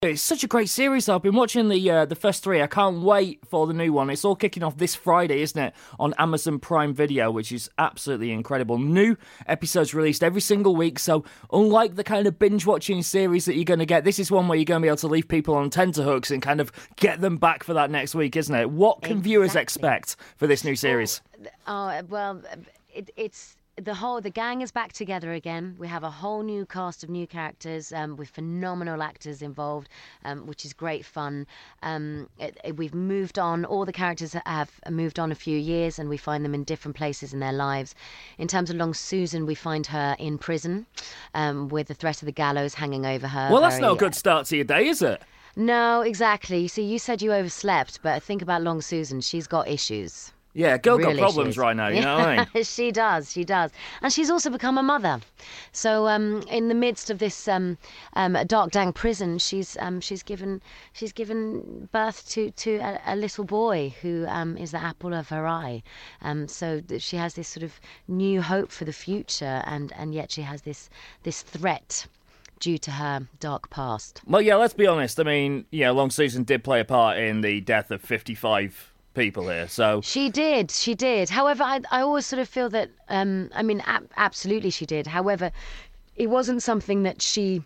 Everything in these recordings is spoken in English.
It's such a great series. I've been watching the first three. I can't wait for the new one. It's all kicking off this Friday, isn't it? On Amazon Prime Video, which is absolutely incredible. New episodes released every single week. So unlike the kind of binge-watching series that you're going to get, this is one where you're going to be able to leave people on tenterhooks and kind of get them back for that next week, isn't it? What can viewers expect for this new series? It's... The gang is back together again. We have a whole new cast of new characters with phenomenal actors involved, which is great fun. We've moved on. All the characters have moved on a few years, and we find them in different places in their lives. In terms of Long Susan, we find her in prison with the threat of the gallows hanging over her. Well, that's not a good start to your day, is it? No, exactly. See, you said you overslept, but think about Long Susan. She's got issues. Yeah, girl got problems right now, you know what I mean? She does. And she's also become a mother. So in the midst of this dark, dank prison, she's given birth to a little boy who is the apple of her eye. So she has this sort of new hope for the future, and yet she has this threat due to her dark past. Well, yeah, let's be honest. I mean, yeah, Long Susan did play a part in the death of 55 people here, so she did. However, I always sort of feel that absolutely she did. However, it wasn't something that she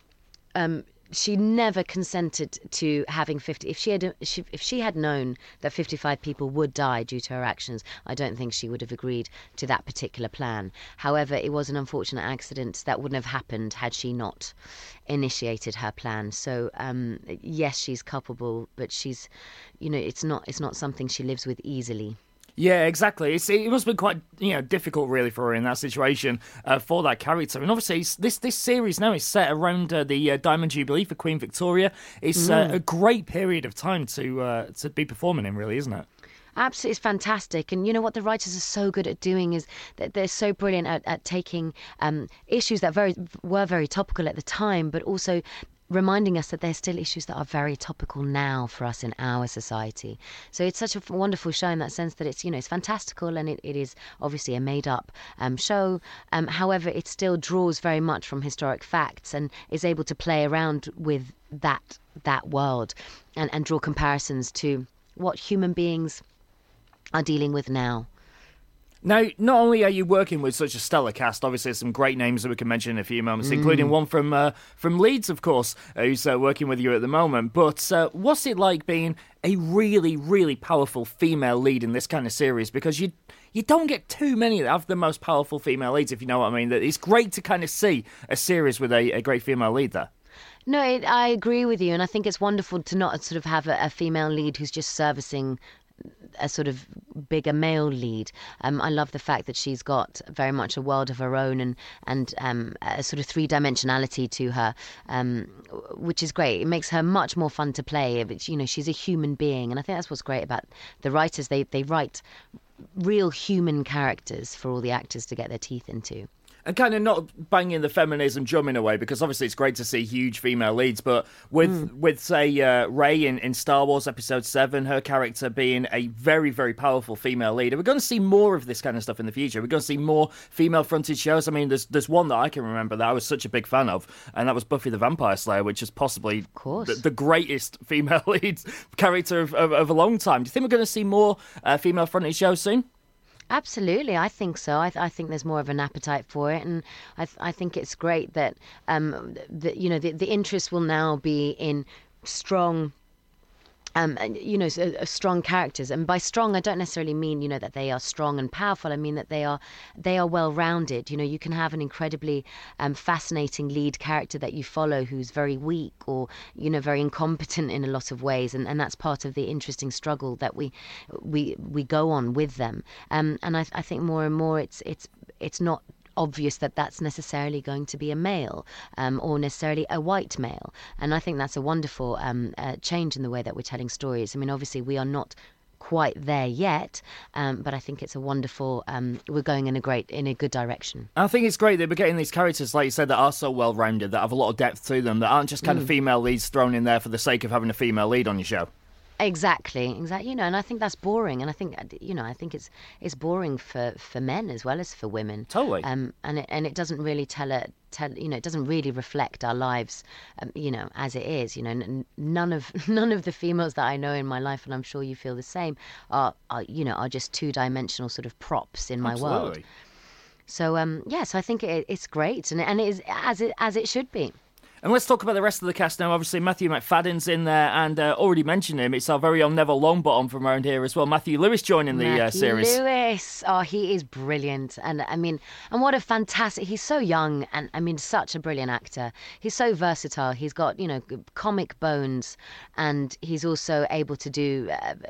never consented to having 50. If she had known that 55 people would die due to her actions, I don't think she would have agreed to that particular plan. However, it was an unfortunate accident that wouldn't have happened had she not initiated her plan. So yes, she's culpable, but she's, it's not something she lives with easily. Yeah, exactly. It must have been quite, difficult really for her in that situation for that character. And obviously, this series now is set around the Diamond Jubilee for Queen Victoria. It's a great period of time to be performing in, really, isn't it? Absolutely, it's fantastic. And you know what the writers are so good at doing is that they're so brilliant at taking issues that were very topical at the time, but also reminding us that there's still issues that are very topical now for us in our society. So it's such a wonderful show in that sense that it's fantastical, and it is obviously a made-up show. However, it still draws very much from historic facts and is able to play around with that world and draw comparisons to what human beings are dealing with now. Now, not only are you working with such a stellar cast, obviously some great names that we can mention in a few moments, including one from Leeds, of course, who's working with you at the moment, but what's it like being a really, really powerful female lead in this kind of series? Because you don't get too many that have the most powerful female leads, if you know what I mean. It's great to kind of see a series with a great female lead there. No, I agree with you, and I think it's wonderful to not sort of have a female lead who's just servicing a sort of bigger male lead. I love the fact that she's got very much a world of her own and a sort of three-dimensionality to her, which is great. It makes her much more fun to play. But, she's a human being, and I think that's what's great about the writers. They write real human characters for all the actors to get their teeth into. And kind of not banging the feminism drum in a way, because obviously it's great to see huge female leads, but with say, Rey in Star Wars Episode 7, her character being a very, very powerful female lead, are we going to see more of this kind of stuff in the future? We're going to see more female-fronted shows. I mean, there's one that I can remember that I was such a big fan of, and that was Buffy the Vampire Slayer, which is possibly the greatest female lead character of a long time. Do you think we're going to see more female-fronted shows soon? Absolutely, I think so. I think there's more of an appetite for it, and I think it's great that the interest will now be in strong. Strong characters, and by strong, I don't necessarily mean that they are strong and powerful. I mean that they are well-rounded. You can have an incredibly fascinating lead character that you follow who's very weak or very incompetent in a lot of ways, and that's part of the interesting struggle that we go on with them. And I think more and more it's not obvious that that's necessarily going to be a male or necessarily a white male. And I think that's a wonderful change in the way that we're telling stories. I mean, obviously we are not quite there yet, but I think it's a wonderful, we're going in a good direction. I think it's great that we're getting these characters, like you said, that are so well-rounded, that have a lot of depth to them, that aren't just kind of female leads thrown in there for the sake of having a female lead on your show. Exactly. You know, and I think that's boring, and I think it's boring for men as well as for women. Totally. And it doesn't really it doesn't really reflect our lives, as it is. You know, none of the females that I know in my life, and I'm sure you feel the same, are just two-dimensional sort of props in my world. So so I think it's great, and it is as it should be. And let's talk about the rest of the cast now. Obviously, Matthew McFadden's in there, and already mentioned him. It's our very own Neville Longbottom from around here as well. Matthew Lewis joining the series. Matthew Lewis, he is brilliant, and and what a fantastic! He's so young, and such a brilliant actor. He's so versatile. He's got comic bones, and he's also able to do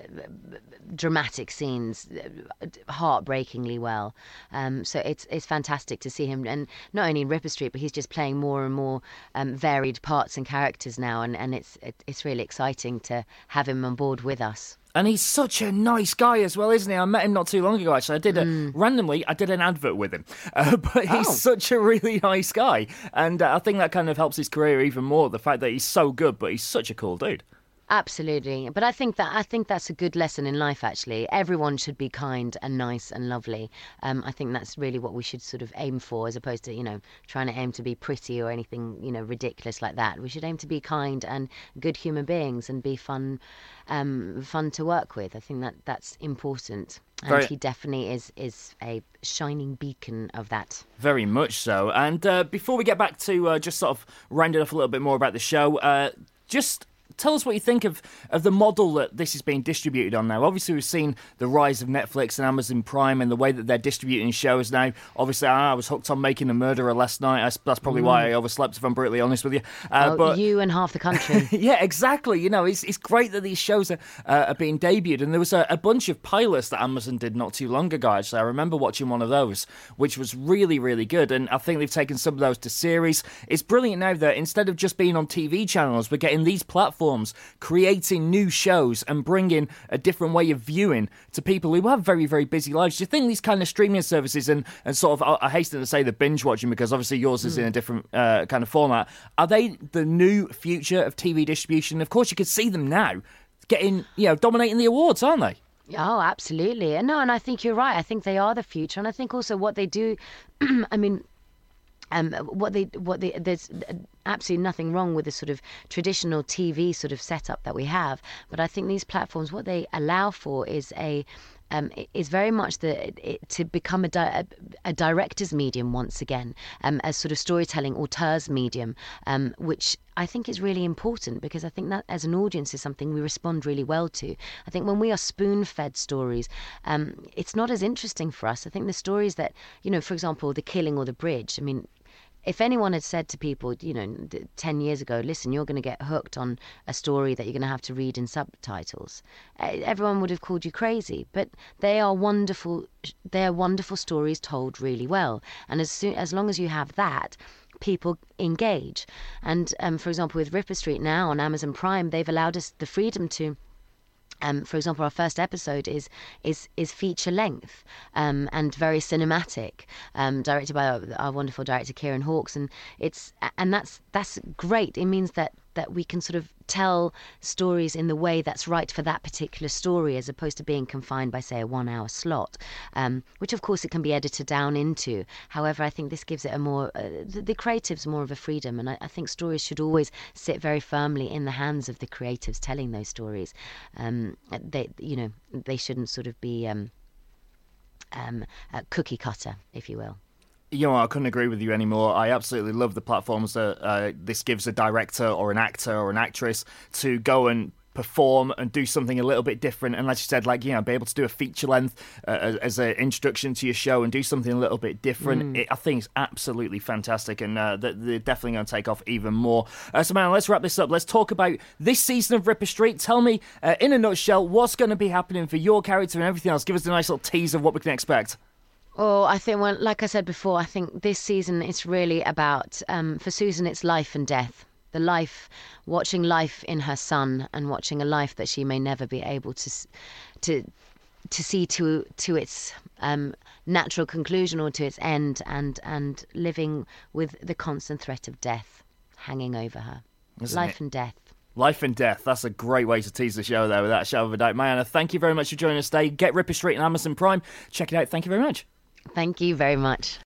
dramatic scenes heartbreakingly well. So it's fantastic to see him, and not only in Ripper Street, but he's just playing more and more varied parts and characters now, and it's really exciting to have him on board with us. And he's such a nice guy as well, isn't he? I met him not too long ago, actually. Randomly, I did an advert with him. But he's such a really nice guy. And I think that kind of helps his career even more, the fact that he's so good, but he's such a cool dude. Absolutely. But I think that's a good lesson in life, actually. Everyone should be kind and nice and lovely. I think that's really what we should sort of aim for, as opposed to, trying to aim to be pretty or anything, ridiculous like that. We should aim to be kind and good human beings and be fun to work with. I think that's important. And he definitely is a shining beacon of that. Very much so. And before we get back to just sort of rounding off a little bit more about the show, just tell us what you think of the model that this is being distributed on now. Obviously, we've seen the rise of Netflix and Amazon Prime and the way that they're distributing shows now. Obviously, I was hooked on Making a Murderer last night. That's probably why I overslept, if I'm brutally honest with you. But you and half the country. Yeah, exactly. It's great that these shows are being debuted. And there was a bunch of pilots that Amazon did not too long ago, actually. I remember watching one of those, which was really, really good. And I think they've taken some of those to series. It's brilliant now that instead of just being on TV channels, we're getting these platforms creating new shows and bringing a different way of viewing to people who have very, very busy lives. Do you think these kind of streaming services and sort of, I hasten to say the binge watching, because obviously yours is in a different kind of format, are they the new future of TV distribution? Of course, you can see them now getting, dominating the awards, aren't they? Oh, absolutely. And I think you're right. I think they are the future. And I think also what they do, there's absolutely nothing wrong with the sort of traditional TV sort of setup that we have, but I think these platforms, what they allow for is is very much to become a director's medium once again, as sort of storytelling auteurs medium, which I think is really important, because I think that as an audience is something we respond really well to. I think when we are spoon-fed stories, it's not as interesting for us. I think the stories that, for example, The Killing or The Bridge, if anyone had said to people, 10 years ago, listen, you're going to get hooked on a story that you're going to have to read in subtitles, everyone would have called you crazy. But they are wonderful. They are wonderful stories told really well. And as long as you have that, people engage. And for example, with Ripper Street now on Amazon Prime, they've allowed us the freedom to. For example, our first episode is feature length and very cinematic, directed by our wonderful director Kieran Hawkes, and that's great. It means that we can sort of tell stories in the way that's right for that particular story, as opposed to being confined by, say, a 1 hour slot, which of course it can be edited down into. However, I think this gives it a more the creatives more of a freedom, and I think stories should always sit very firmly in the hands of the creatives telling those stories. They shouldn't sort of be a cookie cutter, if you will. I couldn't agree with you anymore. I absolutely love the platforms that this gives a director or an actor or an actress to go and perform and do something a little bit different, and as you said, be able to do a feature length as an introduction to your show and do something a little bit different. I think it's absolutely fantastic, and they're definitely going to take off even more. So man, let's wrap this up. Let's talk about this season of Ripper Street. Tell me in a nutshell what's going to be happening for your character and everything else. Give us a nice little tease of what we can expect. Oh, I think, like I said before, I think this season it's really about, for Susan, it's life and death. Watching life in her son, and watching a life that she may never be able to see to its natural conclusion or to its end, and living with the constant threat of death hanging over her. Life and death. Life and Death. That's a great way to tease the show there, without a shadow of a doubt. Mariana, thank you very much for joining us today. Get Ripper Street on Amazon Prime. Check it out. Thank you very much. Thank you very much.